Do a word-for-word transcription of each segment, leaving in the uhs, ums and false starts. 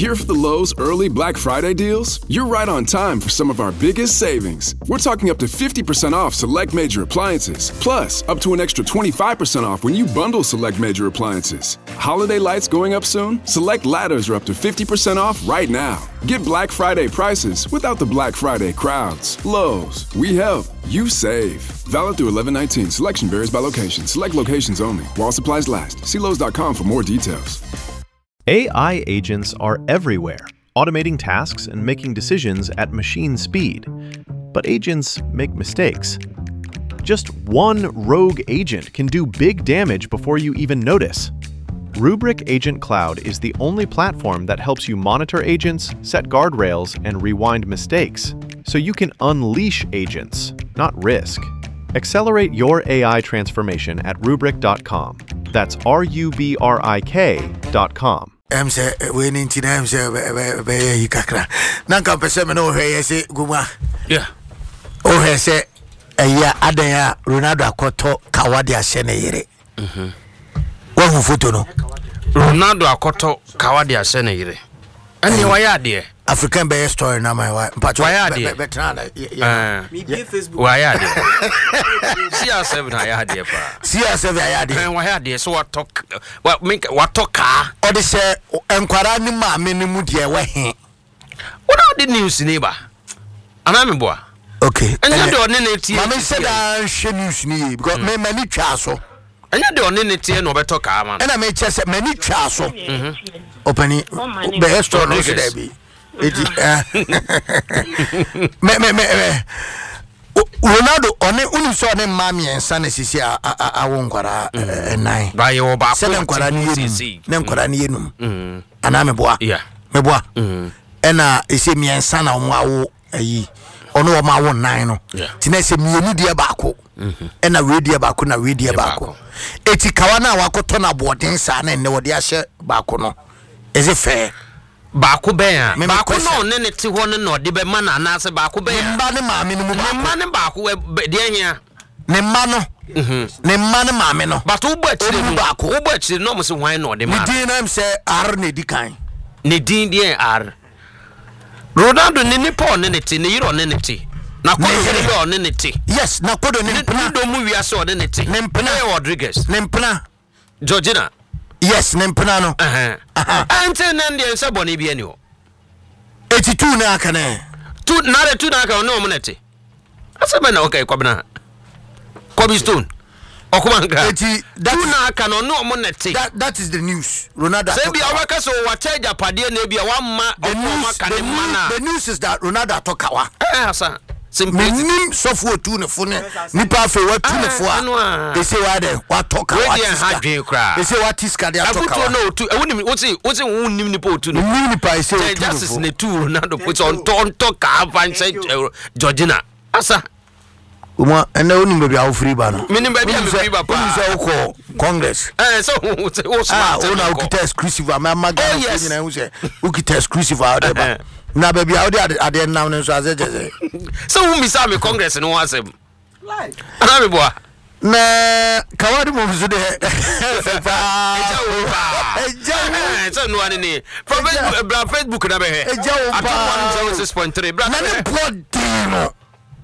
Here for the Lowe's early Black Friday deals? You're right on time for some of our biggest savings. We're talking up to fifty percent off select major appliances. Plus, up to an extra twenty-five percent off when you bundle select major appliances. Holiday lights going up soon? Select ladders are up to fifty percent off right now. Get Black Friday prices without the Black Friday crowds. Lowe's, we help, you save. Valid through eleven nineteen. Selection varies by location. Select locations only. While supplies last. See Lowe's dot com for more details. A I agents are everywhere, automating tasks and making decisions at machine speed. But agents make mistakes. Just one rogue agent can do big damage before you even notice. Rubrik Agent Cloud is the only platform that helps you monitor agents, set guardrails, and rewind mistakes, so you can unleash agents, not risk. Accelerate your A I transformation at rubrik dot com. That's R U B R I K dot com. I'm say we need to I'm say be kakra. Nanka pese me no hwe say guma. Yeah. O he say eya adan ya Ronaldo akoto kawade ahye ne yire. Mhm. Wa hu foto no. Ronaldo akoto kawade ahye ne yire. Ani wa ya de African bay story na my wa. Wa ya de. Eh. Me be Facebook. Wa ya de. C R seven ya de pa. C R seven ya de. Eh wa ya de so what talk what make what talk ka. O de say enkwara ni ma me ni mu de we he. What are the news neighbor? Ana me boa. Okay. Anya de one ne tie. Ma me say da hwe news ni because me mani twa so. Anya de one ne tie no be talk ka man. Na me che say mani twa so. Mhm. Opani be story no say there be. Eti me me me Ronaldo one unu so ne ma me ensa na sisi a awo nkwara nine ba ye wo ba ko nkwara ni yenu ne nkwara ni yenu mhm ana me boa yeah me boa mhm e na ese me ensa na omo awo ayi ono o ma awo nine no ti na ese me enu die ba ko mhm e na we die ba ko na we die ba ko eti kawa na wakoto na boden sa na ne wo de ahye ba ko no is it fair? Baako ben baako no ne ne ti ho ne no de be ma na na se baako ben mba ne maame no mu ne ma ne baako de ahia ne mma no mhm ne mma ne maame no but wo ba chire mu baako wo ba chire no mo se hwan no de ma ne din na se ar ne di kan ne din de ar Ronaldo ne ne Paul ne ne ti ne yiro ne ne ti na ko ne ne ne ti yes na ko do ne mpena do mu wi ase o ne ne ti ne mpena Rodriguez ne mpena Georgina. Yes, nempena no. Eh eh. Ante na ndie nse boni bia ni o. eighty-two na aka na. two na re two na aka no mo nete. Asema na okay kwabna. Kobe Stone. Okuma nka. eighty two na aka no no mo nete. That that is the news. Ronaldo. Say bia waka so wateja pade na bia wamma okuma ka ne mana. The news is that Ronaldo atokawa. Eh asa. Nim sofo tu ne fo ne nipa fe wa tu ne fo a they say wa de wa toka wa tiska they say wa tiska de atoka wa no tu ewunim woti woti wunnim nipa otu no nim nipa say justice ne tu Ronaldo put on ton toka avan say Georgina asa uma ene onim be bia wo free ba no minim ba bia me free ba pa onim say wo Congress eh so wo smart ah una ukita exclusive ma maga nyina wo say ukita exclusive a de ba na baby how dey ade now no so azeje so who mi sa me Congress no wasem live ana me boa na kawadi mo so de pa eja wo pa eja so no ani ni from Facebook na be he eja wo pa one oh six point three bra na ne podino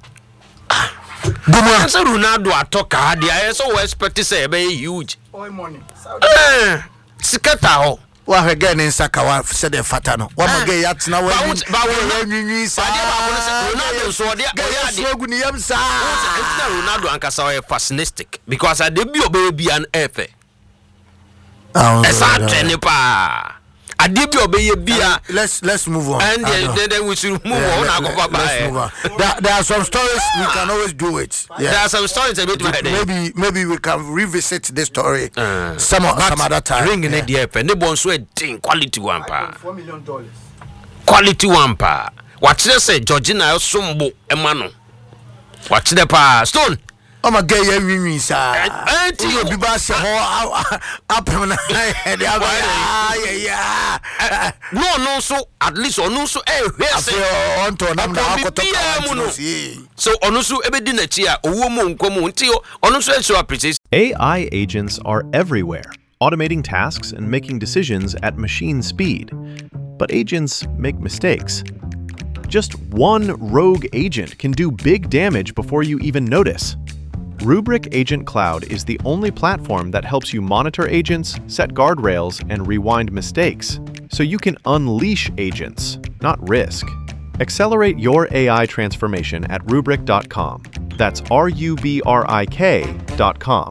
Guma so Ronaldo atoka dia so we expect say be huge all money eh sikata ho wa hege ne nsaka wa se de fata no wa mage ya tena wa ba wo nyinyi sa ade ba ko se Ronaldo so de ya de ogu ni yam sa it's Ronaldo ankasa wa fascistic because ade bi obe bi an efe ah esa trene pa ade bi obe ye bia let's let's move on and then, then we should move yeah, on let, let, let's move on there, there are some stories we can always do it yeah. There are some stories a bit maybe maybe we can revisit this story uh, some some other time ring in the efe ne bon so e din quality one pa four million dollars quality one pa what you say Georgina sombo e ma no what you pa Stone oh my god you win sa anti you be ba se ho apem na head yeah yeah no no so at least onu so eh hwe se on to na na akoto so onu so e be di na chi a owo mu nkomu nti onu so e so appreciate. A I agents are everywhere, automating tasks and making decisions at machine speed. but agents make mistakes. Just one rogue agent can do big damage before you even notice. Rubrik Agent Cloud is the only platform that helps you monitor agents, set guardrails, and rewind mistakes, so you can unleash agents, not risk. Accelerate your A I transformation at rubrik dot com. That's R U B R I K dot com.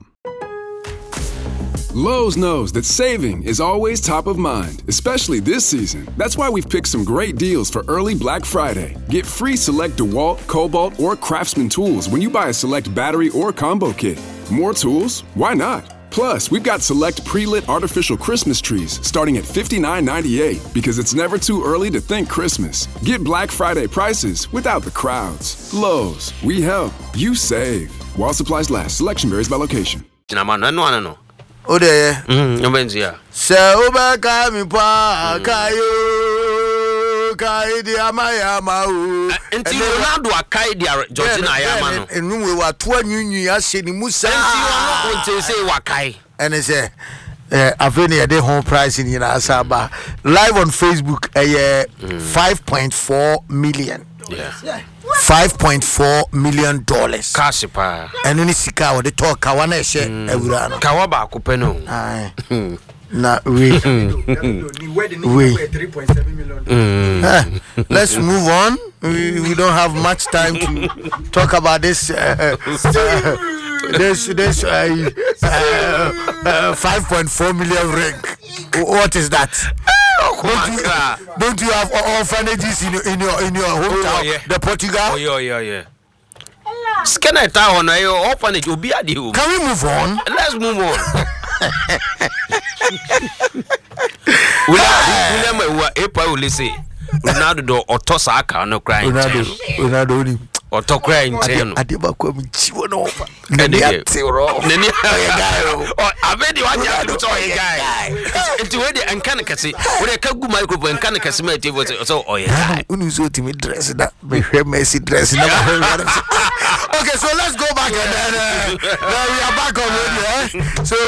Lowe's knows that saving is always top of mind, especially this season. That's why we've picked some great deals for early Black Friday. Get free select DeWalt, Cobalt, or Craftsman tools when you buy a select battery or combo kit. More tools? Why not? Plus, we've got select pre-lit artificial Christmas trees starting at fifty-nine ninety-eight because it's never too early to think Christmas. Get Black Friday prices without the crowds. Lowe's, we help, you save. While supplies last, selection varies by location. O de mm obenzia se obaka mi pa kayo kai di amaya ma o enti Ronaldo akai di Georgina ayama no enu we wa to anyunyu ase ni musa enti ono onte say wakai ene say eh afeni e dey home price ni na asaba live on Facebook eh five point four million. Yeah. five point four million dollars. Cash pa. And any sika wo de talk ka wana ehye ewura no. Ka wa ba ko pe no. Ai. Na we. We three point seven million dollars. Let's move on. We, we don't have much time to talk about this uh, uh, this this uh, uh, uh, five point four million ring. What is that? Don't you, don't you have orphanages in your in your in your hometown? Oh, yeah. The Portugal? Oh yeah, yeah, yeah. Scanner town, your orphanage will be at you. Can we move on? Let's move on. We remember April will say Ronaldo do otosa aka no crying. Ronaldo, Ronaldo ni oto crying ten. Adeba kwa mchiwo no. Nani atiro. Nani guy. Oh, abedi waja do so guy. Enti we dey enkan kase. We ka gu microphone enkan kase ma tv so oh yeah. Unu so timi dress that. Me hwe Messi dress na. Okay, so let's go back and then uh, uh, we are back already, eh? So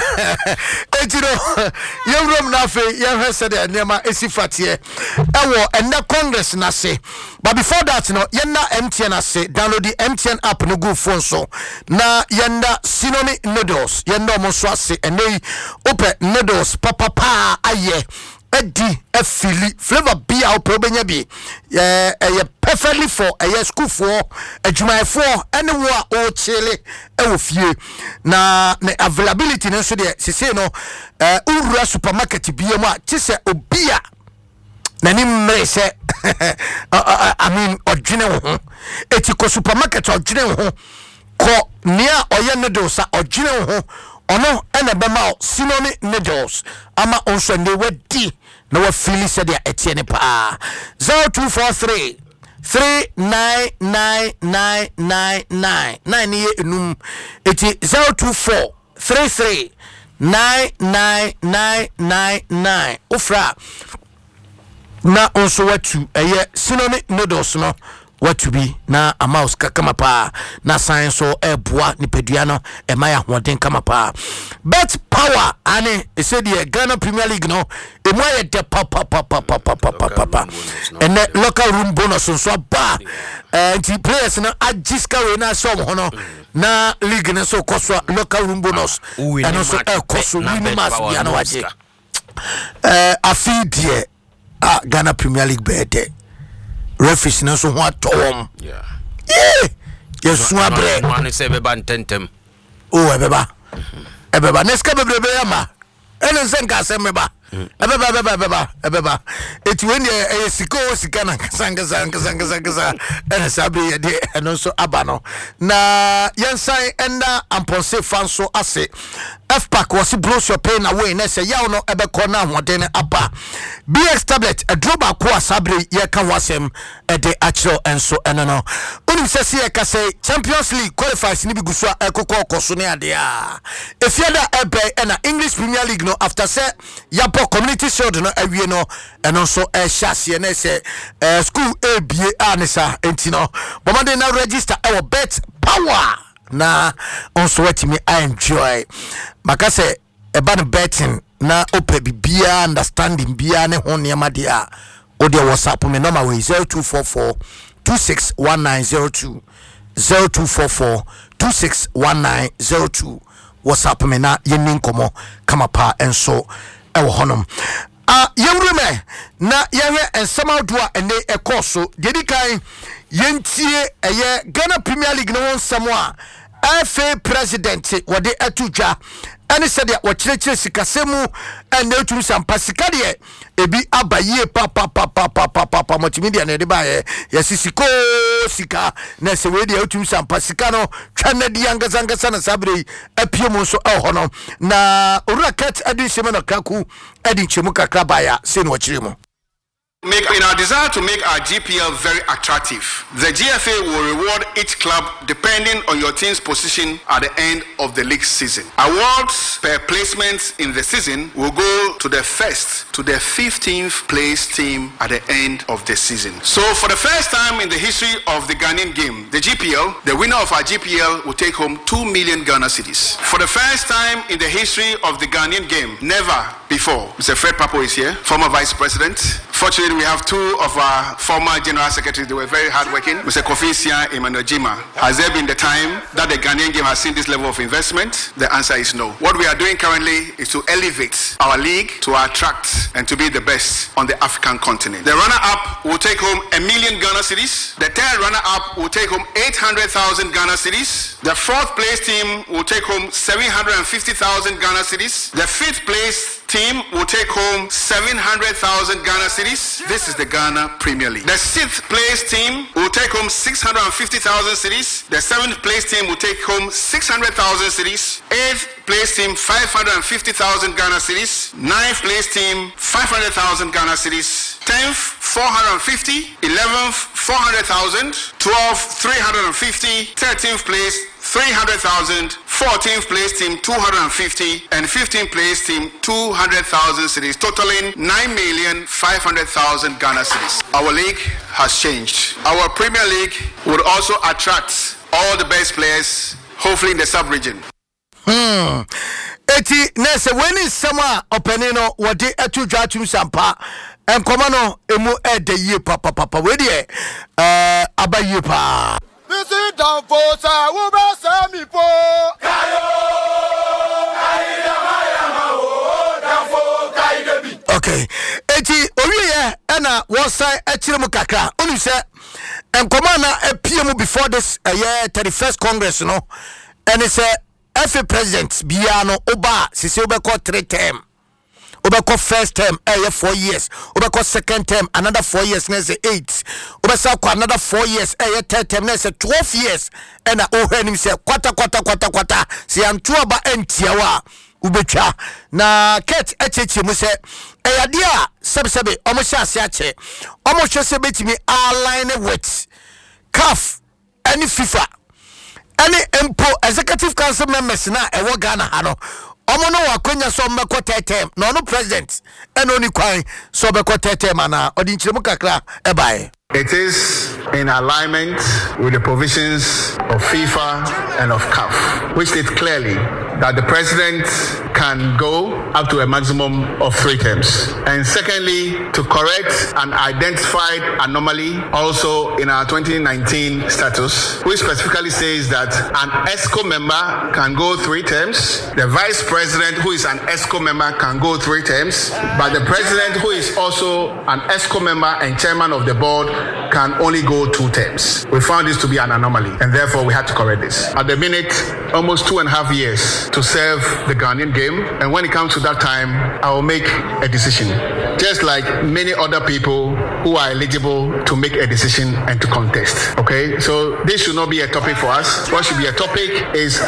you know, you room na fe, you have said the nema esifatie. Ewo and the Congress na say. But before that, you know, yenda M T N na say download the M T N app no go phone so. Na yenda Sinoni noodles, yenda mo so ase and they open noodles papa pa aye. Edi efili flavor be our probenya bi eh eh perfectly for eh school for adwuma for anywhere o chile e wo fie na na availability no so de sese no eh ura supermarket bi mu a ti se obi a na ni mmre se I mean odwene ho eti ko supermarket odwene ho ko nia oye noodles a odwene ho ono ena bema Sinoni noodles ama onso ne wadi na wa feel said dia etienne pa zero two four three three nine nine nine nine nine nine ye enum eti zero two four three three nine nine nine nine nine ofra na onso watu eye Sinoni noodles no what to be na a mouse kama pa na science so e boa ni peduano e maya hoden kama pa bet power ane e said the Ghana Premier League no e mo ye de pa pa pa pa pa pa pa pa and the local room bonus so ba and the players na ajiska we na so ho no na league na so koso local room bonus and also e koso win mass bia na waje eh afidie a Ghana Premier League bete referees na so ho atowom yeah yeah yesu abre man say be ban tentem oh ebeba ebeba neska bebrebe yama ene nsenka semeba ebeba ebeba ebeba ebeba eti when e siko sika na sanga sanga sanga sanga ene sabe ye de eno so abano na yensan enda amponse fanso ase F-Pack was blows your pain away na say ya no ebe kona hoden aba B X tablet a droba kwa sabre ye kan wasem e de achro enso eno no unim se se ka say Champions League qualifiers ni biguso ekoko okoso ne ade a efiada ebe na English Premier League no after say ya community shield no awie no eno so e hyase na say school A B A anisa enti no bomade na register e bet power na also what me I enjoy makase eba no betting na ope bibia understanding bia ne ho niam de a o de WhatsApp me number we zero two four four two six one nine zero two zero two four four two six one nine zero two WhatsApp me na yenin komo kama pa enso e wo honom ah yewreme na yewe ensama do a ene ekoso dedi kan yentie eye Ghana Premier League no nsamo a F A president wode atudwa ene said ya wakyerekire sikasemu ene otum sampa sika de ebi abaye pa pa pa pa pa pa pa multimedia na de ba ye yesisiko sika na se we de otum sampa sika no twana di angasa angasa na sabre apiem so e no na uraket adi sheme no kaku adi chemu kakra ba ya se no wakyere mu. Make, in our desire to make our G P L very attractive, the G F A will reward each club depending on your team's position at the end of the league season. Awards per placement in the season will go to the first to the fifteenth place team at the end of the season. So for the first time in the history of the Ghanaian game, the G P L, the winner of our G P L will take home two million Ghana cedis. For the first time in the history of the Ghanaian game, never before, Mister Fred Papo is here, former vice president. Fortunately, we have two of our former general secretaries. They were very hardworking. Mister Kofi Sia, Emmanuel Jima. Has there been the time that the Ghanaian game has seen this level of investment? The answer is no. What we are doing currently is to elevate our league to attract and to be the best on the African continent. The runner-up will take home a million Ghana cedis. The third runner-up will take home eight hundred thousand Ghana cedis. The fourth place team will take home seven hundred fifty thousand Ghana cedis. The fifth place team will take home seven hundred thousand Ghana cedis. This is the Ghana Premier League. The sixth place team will take home six hundred fifty thousand cedis. The seventh place team will take home six hundred thousand cedis. Eighth place team five hundred fifty thousand Ghana cedis. Ninth place team five hundred thousand Ghana cedis. Tenth four hundred fifty. Eleventh four hundred thousand. Twelfth three hundred fifty. Thirteenth place three hundred thousand, fourteenth place team two hundred fifty, and fifteenth place team two hundred thousand cedis, totaling nine million five hundred thousand Ghana cedis. Our league has changed. Our Premier League would also attract all the best players, hopefully in the sub-region. Hmm. Eti nese weni sama openino wadi etu jatu sampa enkomano emu ede ye papa papa wedi eh abaye pa. This is down for sa wo ba sa mi po. Kayo kaida mayama wo down for kaide bi. Okay. Eti owiye ena wosai akire mu kakra. Onu se enkomana epiemu before this uh, year thirty-first Congress no. And it's a F A president biano oba sisi obeko three term. Obeko first term eh four years. Obeko second term another four years next eight. Obesa kwa another four years eh third term next twelve years. And na ohenim say kwata kwata kwata kwata. Si antua ba entiawa ubecha na ket echeche mu se eh adia sebe sebe omo sha ase ache. Omo hwe se betimi align with C A F any FIFA. Any empo executive council members na ewo Ghana ha no omo no wakonya so mmeko tetem no no president and oni kwan so beko tetem ana odi nchiremu kakra e bae. It is in alignment with the provisions of FIFA and of C A F, which state clearly that the president can go up to a maximum of three terms. And secondly, to correct an identified anomaly also in our twenty nineteen status, which specifically says that an ESCO member can go three terms, the vice president who is an ESCO member can go three terms, but the president who is also an ESCO member and chairman of the board can only go two terms. We found this to be an anomaly, and therefore we had to correct this. At the minute, almost two and a half years to serve the Ghanaian game, and when it comes to that time, I will make a decision. Just like many other people who are eligible to make a decision and to contest. Okay, so this should not be a topic for us. What should be a topic is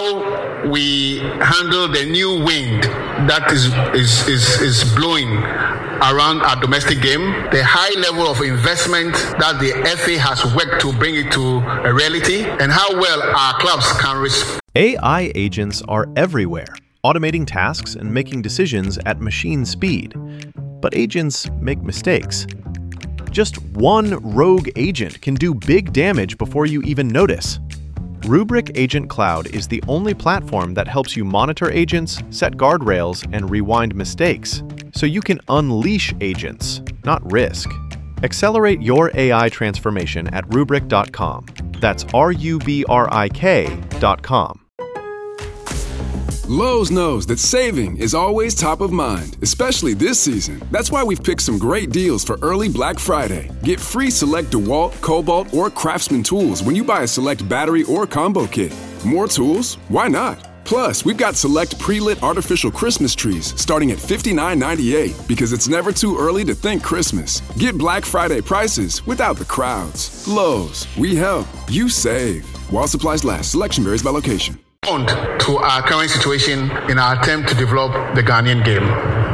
how we handle the new wind that is is is, is blowing around our domestic game, the high level of investment that the F A has worked to bring it to a reality, and how well our clubs can respond. A I agents are everywhere, automating tasks and making decisions at machine speed. But agents make mistakes. Just one rogue agent can do big damage before you even notice. Rubrik Agent Cloud is the only platform that helps you monitor agents, set guardrails, and rewind mistakes, so you can unleash agents, not risk. Accelerate your A I transformation at rubrik dot com. That's R U B R I K dot com. Lowe's knows that saving is always top of mind, especially this season. That's why we've picked some great deals for early Black Friday. Get free select DeWalt, Cobalt, or Craftsman tools when you buy a select battery or combo kit. More tools? Why not? Plus, we've got select pre-lit artificial Christmas trees starting at fifty-nine ninety-eight because it's never too early to think Christmas. Get Black Friday prices without the crowds. Lowe's, we help, you save. While supplies last, selection varies by location. To our current situation in our attempt to develop the Ghanaian game.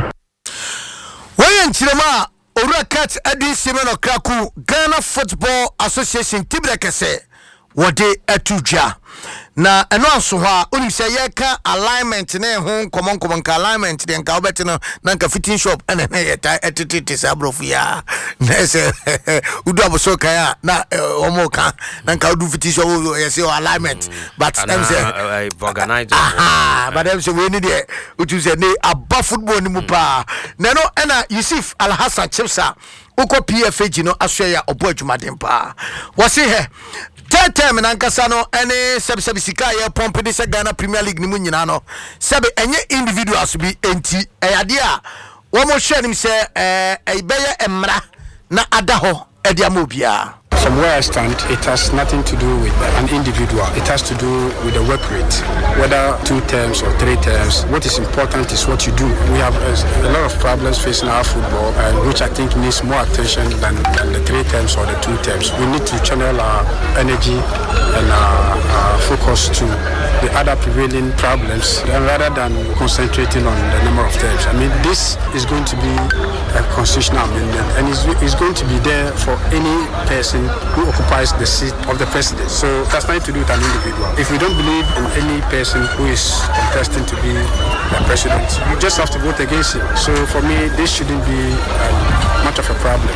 Wayan Chirama, Urakat Adi Simeno Kraku, Ghana Football Association Tibrekese, Wade Etuja. Na eno aso ha oni se ye ka alignment na ho common common ka alignment de nka obeti no na nka fitting shop ene na ye ta etititi sabrofu ya na se udu aboso kan ya na omo kan na nka udu fitting shop ye se alignment but em say organize ah but em say we need there utu say ne aba football ni mu pa na no ena Yusuf Al Hassan Chipsa uko P F A G no aso ya obo adwumaden pa wose he Tete menankasa no ene sebe sebe sika ye pompe de se Ghana Premier League ni mu nyina no sebe enye individuals bi enti eyade a wo mo hwe nim se eh ebeye emra na ada ho e dia mo bia. From where I stand, it has nothing to do with an individual. It has to do with the work rate, whether two terms or three terms. What is important is what you do. We have a, a lot of problems facing our football, uh, which I think needs more attention than, than the three terms or the two terms. We need to channel our energy and our, our focus to the other prevailing problems rather than concentrating on the number of terms. I mean, this is going to be a constitutional amendment, and it's, it's going to be there for any person who occupies the seat of the president. So that's nothing to do with an individual. If we don't believe in any person who is contesting to be the president, you just have to vote against him. So for me, this shouldn't be um, much of a problem.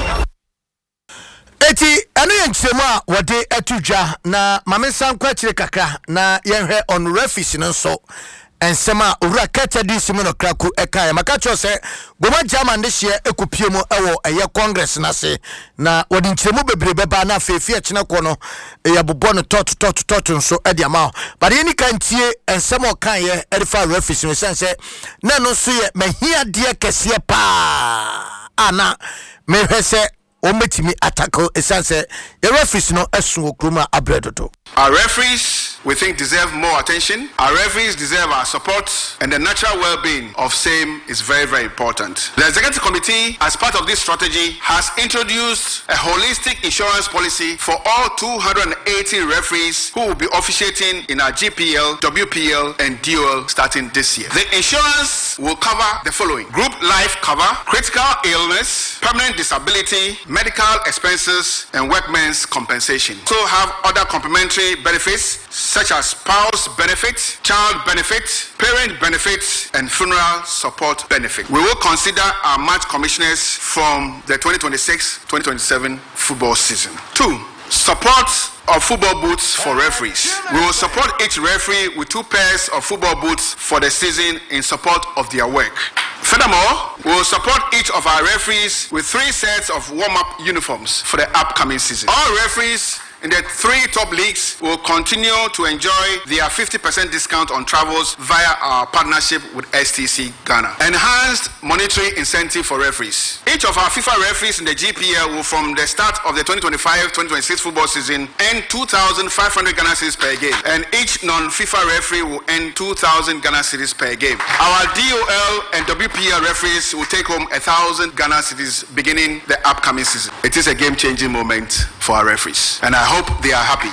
Eti anu yenchema wade etuja na mamensan kwa chire kakra na yenhwe on referees no so ensema owura kete di simeno kraku eka maka cho se goma jama de hye ekopie mu ewo eye congress na se na wodi nchiremu bebrebe ba na afefi a chine ko no ya bobɔ no tot tot tot nso e dia ma but yeni kantie ensema kan ye erifa referees no sense na no so ye mahia de kese pa ana mehwese ometimi attack esanse the referees no esu okroma abredodo. Our referees, we think, deserve more attention. Our referees deserve our support, and the natural well-being of same is very, very important. The Executive Committee, as part of this strategy, has introduced a holistic insurance policy for all two hundred eighty referees who will be officiating in our G P L, W P L, and D O L starting this year. The insurance will cover the following: group life cover, critical illness, permanent disability, medical expenses, and workmen's compensation. So have other complementary benefits such as spouse benefit, child benefit, parent benefit, and funeral support benefit. We will consider our match commissioners from the twenty twenty-six twenty twenty-seven football season. Two, support of football boots for referees. We will support each referee with two pairs of football boots for the season in support of their work. Furthermore, we will support each of our referees with three sets of warm-up uniforms for the upcoming season. All referees in the three top leagues will continue to enjoy their fifty percent discount on travels via our partnership with S T C Ghana. Enhanced monetary incentive for referees. Each of our FIFA referees in the G P L will, from the start of the twenty twenty-five twenty twenty-six football season, earn two thousand five hundred Ghana cedis per game, and each non-FIFA referee will earn two thousand Ghana cedis per game. Our D O L and W P L referees will take home one thousand Ghana cedis beginning the upcoming season. It is a game-changing moment for our referees, and I hope they are happy.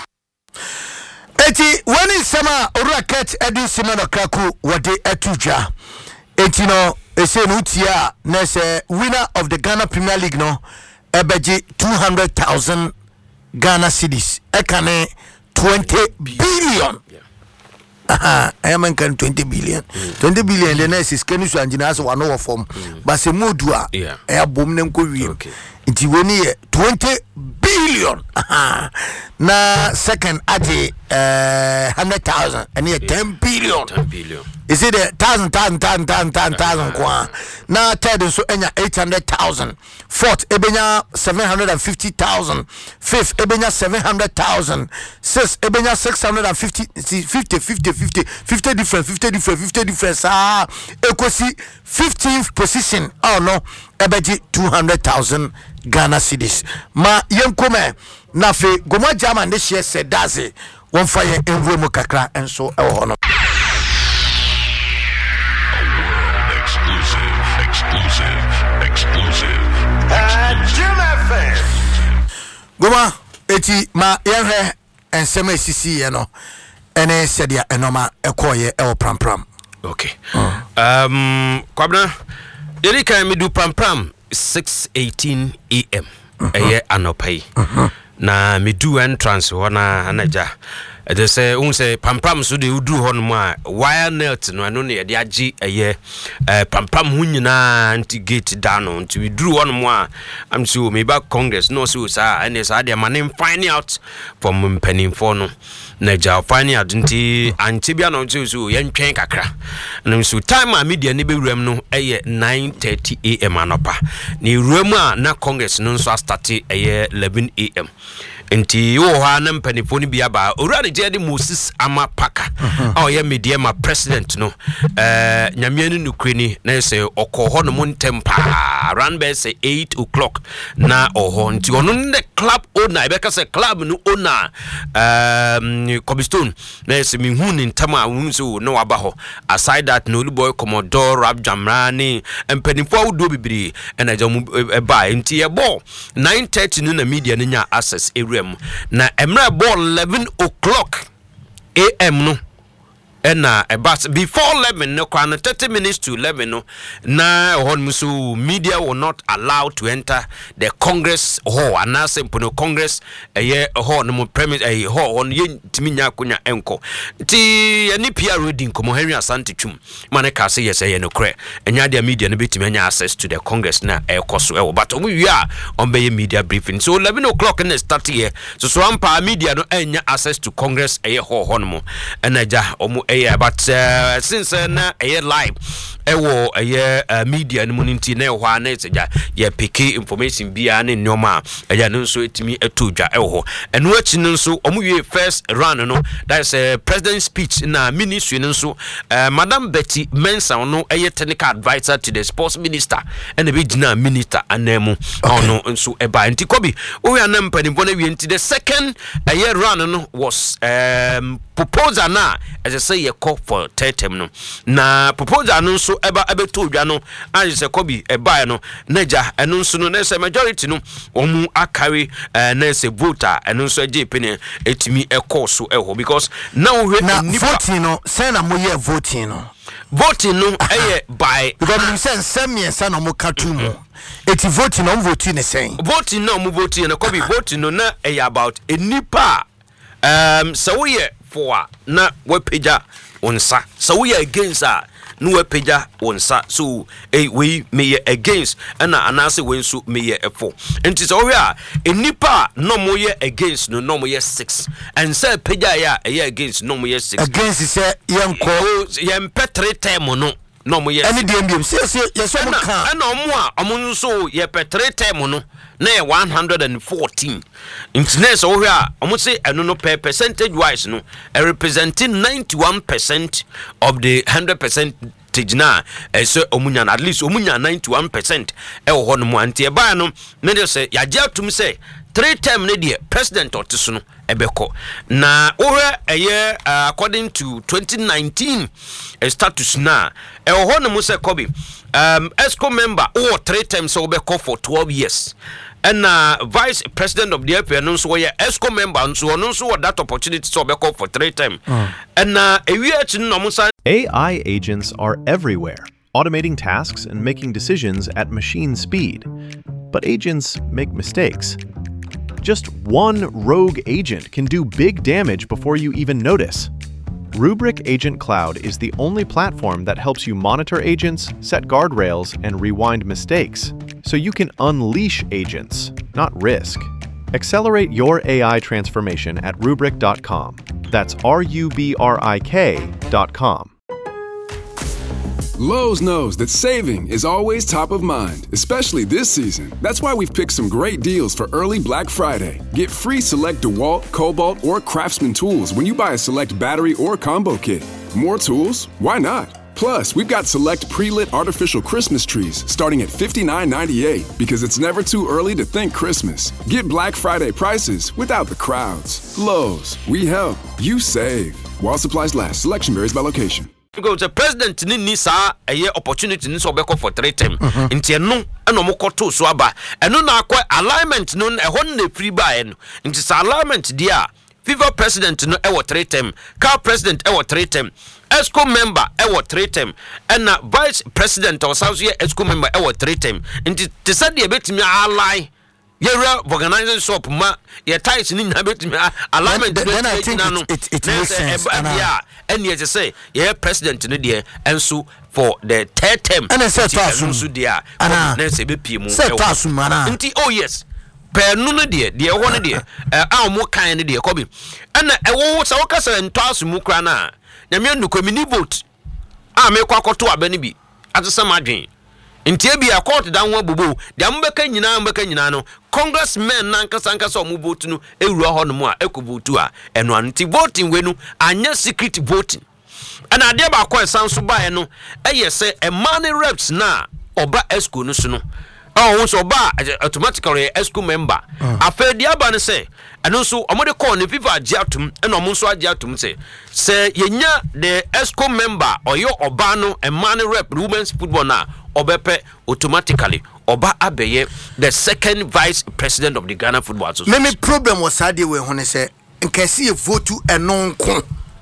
Eti wani sama uraket edu simeno kraku wade etuja. Eti no ese nutia nese winner of the Ghana Premier League no ebeji two hundred thousand Ghana cedis. Ekane twenty billion. Aha, I am can twenty billion. Mm. twenty billion the next is Kenusu and Jinas one over form. But se modua, yeah, a boom nem ko wi. Iti woni twenty billion. billion. Na second ade uh, hundred thousand and here ten billion. ten billion. Is it a thousand, thousand, thousand, thousand, thousand, thousand kwa? Now third so enya eight hundred thousand. Fourth ebenya seven hundred and fifty thousand. Fifth ebenya seven hundred thousand. Sixth ebenya six hundred and fifty, fifty, fifty, fifty, fifty different, fifty different, fifty different. Ah, ekosi fifteenth position. Oh no, ebeji two hundred thousand Ghana cedis. Ma yenkome na fe goma jama ne share said daze one fire envro mo kakra enso e ho no. Goma eti ma yenhwe ensema esisi ye no ene sedia enoma ekoye e o pram pram. Okay. Uh. Um kwabna Erika me do pram pram six eighteen a m eye anopai. Na me do entrance wana anaja. They say un say pam pam so de udu hon mu a wire net no eno ne de age eye eh pam pam hu nyina anti gate down until we drew hon mu a am so me back congress no so sa and say dey man find out from mpanimfo no na ja find out nti anti bia no so so yen twen kakra na so time a media ne be wuram no eye nine thirty a m anopa na wuram a na congress no so start eye eleven a m Enti wo ha na mpanifo ni bia ba owura de jedi Moses ama paka o ye media ma president no eh nyamianu nukreni na say okoho no montempa around be say eight o'clock na oho nti ono ne club owner be ka say club no owner um Cobblestone na say me hu ni ntama hu so no aba ho aside that no boy Commodore Rap Jamrani mpanifo awdo bibiri na jamu e ba nti ye bo nine thirty no na media no nya access na emra ball eleven o'clock a m no ena about before eleven no kwana thirty minutes to eleven no na hon so media will not allowed to enter the Congress hall and na simple no Congress eh hall no premise eh hall on ye timi nya konya enko ti ani P R reading komo Henry Asante twum mane ka say yes eh no kre enya dia media no betimi anya access to the Congress na e koso e but omu wi a on be media briefing so eleven o'clock na start here so so ampa media no enya access to Congress eh hall hon mo enaja omu yeah, but uh, since uh, na a live ewo a uh, media no munti na ho ana eja ye pick information bia na nyoma eja no so etimi etodwa ewo eno achi no so omuwe first run no that is a uh, president speech na ministry no so uh, Madam Betty Mensah no a technical advisor to the sports minister and the regional minister anemu ono nso eba nti kobi o ya na mpanimbo na wi nti the second a year run no was um proposal na as I say ye call for term no na proposal no so eba abeto dwa no an say kobi eba no naja eno nso no na say majority no omu akari na say voter eno nso age pene etimi e call so e ho because now we na voting no say na mo ye voting no voting no eh by because we say same say na mo katumo eti voting no voting ne say voting no mo voting na kobi voting no na eh about enipa um so we for na wepeja onsa so we against a no wepeja onsa so eh we me against na anase we so me for enti so we a enipa no mo ye against no no mo ye six and say peja ya eh against no mo ye six against say yenko yempe three term no no mo ye any D M B say say yes o mo kan na omo a omo so ye pe three term no na one hundred fourteen internet so we are omo say eno no per percentage wise no representing ninety-one percent of the one hundred percent na so omunya at least omunya ninety-one percent e wo ho no mo antie ba no me dey say ya ja tum say three term ne dey president otiso no ebeko na ohwe eye according to twenty nineteen status na e wo ho no mo say kobi um ESCO member or three terms so obeko for twelve years and uh, vice president of the F N so we ESCO member and so on so that opportunity so obeko for three terms mm. and uh A I agents are everywhere, automating tasks and making decisions at machine speed. But agents make mistakes. Just one rogue agent can do big damage before you even notice. Rubrik Agent Cloud is the only platform that helps you monitor agents, set guardrails, and rewind mistakes, so you can unleash agents, not risk. Accelerate your A I transformation at Rubrik dot com. That's R U B R I K dot com. Lowe's knows that saving is always top of mind, especially this season. That's why we've picked some great deals for early Black Friday. Get free select DeWalt, Cobalt, or Craftsman tools when you buy a select battery or combo kit. More tools? Why not? Plus, we've got select pre-lit artificial Christmas trees starting at fifty-nine ninety-eight because it's never too early to think Christmas. Get Black Friday prices without the crowds. Lowe's, we help, you save. While supplies last, selection varies by location. Because the president ni sa a opportunity ni so beko for three term nti eno eno mo koto so aba eno na akwa alignment no e hon na free buy no nti sa alignment dia FIFA president no e wo three term car president e wo three term ESCO member e wo three term and na vice president or South Year ESCO member e wo three term nti te said e betimi ally Yera organizing shop ma ye ties ni na betimi alignment then, then I think it, it, it makes sense yeah and ye say yeah president no there and so for the third term and say tasu so there and say be pie mu say tasu mana nti oh yes per no no there there ho no there a mo kan no there ko bi and e wo say wo kasa ntasu mu kra na nyame ndu community vote a me kwa koto abani bi atesa madwen nti e bia court dan ho abubu dia mbeka nyina mbeka nyina no congressmen nankasa nankasa omu vote no ewura ho no mu a ekovotu a eno anti voting we no anya secret voting ana ade ba ko esan so bae no eye se e money reps na oba esco no so no oh so oba automatically esco member afedi aba no se eno so omode call ne FIFA agiatum eno omo so agiatum se se yenya the esco member oyo oba no e money rep women's football na obepe automatically oba abeye the second vice president of the Ghana Football Association. Me me problem was ade we hone say nkesi e vote enonko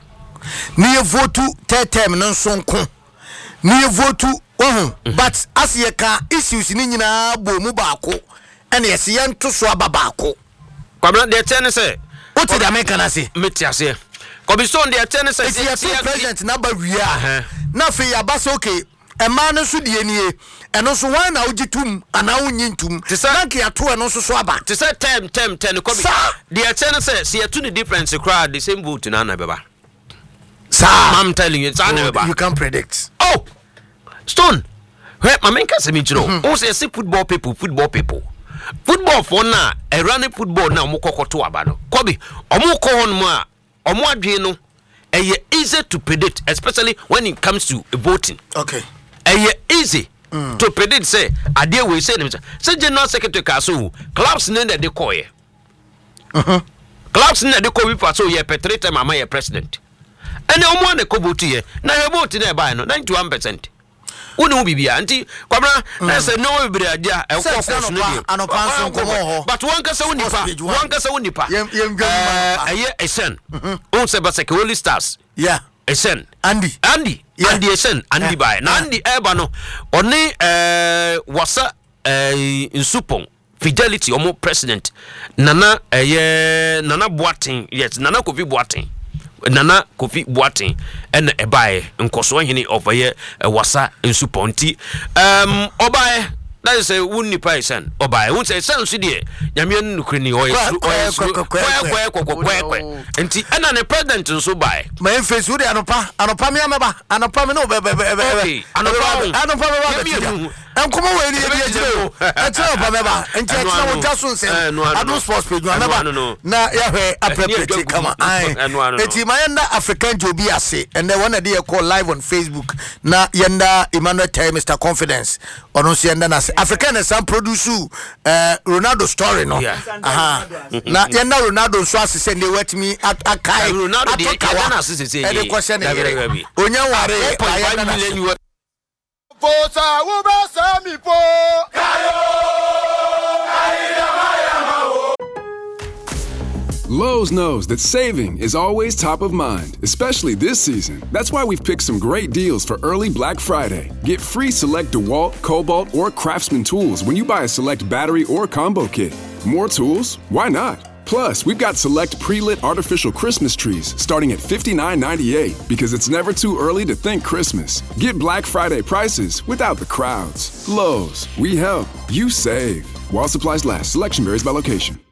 ni e vote third term no sonko ni e vote oh but as ye ka issues ni nyina bo mu baako ene ye se yento so aba baako kwabra de ten say what did America na say metiase Kobison de ten say the president na ba wia na fe ya ba say okay e man no so de nie eno so wan na ugitum ana unyintum rank ya to eno so so aba to say ten ten ten kobi the ten say see to the difference crowd the same vote na na beba sir I'm telling you it's na beba you can predict oh Stone where my men kase mi jiro o say see football people football people football for na e run football na omo kokoto aba no kobi omo ko hon mu a omo adwe no e easy to predict especially when it comes to voting okay e easy Mm. to predict say ade we say say general secretary kaso clubs ne de call ye mhm clubs ne de call we for so ye petrate mama ye president ene omo na ko vote ye na ye vote na e buy no ninety-one percent unu mu bibia anti kwabra na say no we bibia dia e ko ko no dia anopanso nkomo ho but one kasa unipa one kasa unipa eh ye esen on se ba se ke Holy Stars yeah esen Andy Andy yeah. Andy esen Andy yeah. By na Andy eba no oni eh wasa eh insupon Fidelity omo president nana eh nana Boateng yes nana Kofi Boateng nana Kofi Boateng en ebae nkoso hini of eh wasa insupon ti um obae that is a wunni person obae won say sen so de nyame nukrini o yesu o yesu kwe kwe kwe kwe enti ana ne president nso bae ma face wo de anopa anopa me ameba anopa me no be be be anopa anopa me ba be enkomo we ni e jiro enti anopa me ba enti enti na wo taso nse adu sports page no ameba na ya hwe appreciate kama ai enti ma yenda African jobi ase and the one dey call live on Facebook na yenda Emmanuel Tay Mister Confidence ono se yenda na African is some produce uh, Ronaldo story no yeah. aha na yenda Ronaldo so asese ne wetimi akai Ronaldo dey na asese e dey question e onya ware five million Fosa wo ba sa mi po kayo kaida mayama. Lowe's knows that saving is always top of mind, especially this season. That's why we've picked some great deals for early Black Friday. Get free select DeWalt, Cobalt, or Craftsman tools when you buy a select battery or combo kit. More tools? Why not? Plus, we've got select pre-lit artificial Christmas trees starting at fifty-nine ninety-eight because it's never too early to think Christmas. Get Black Friday prices without the crowds. Lowe's, we help, you save. While supplies last, selection varies by location.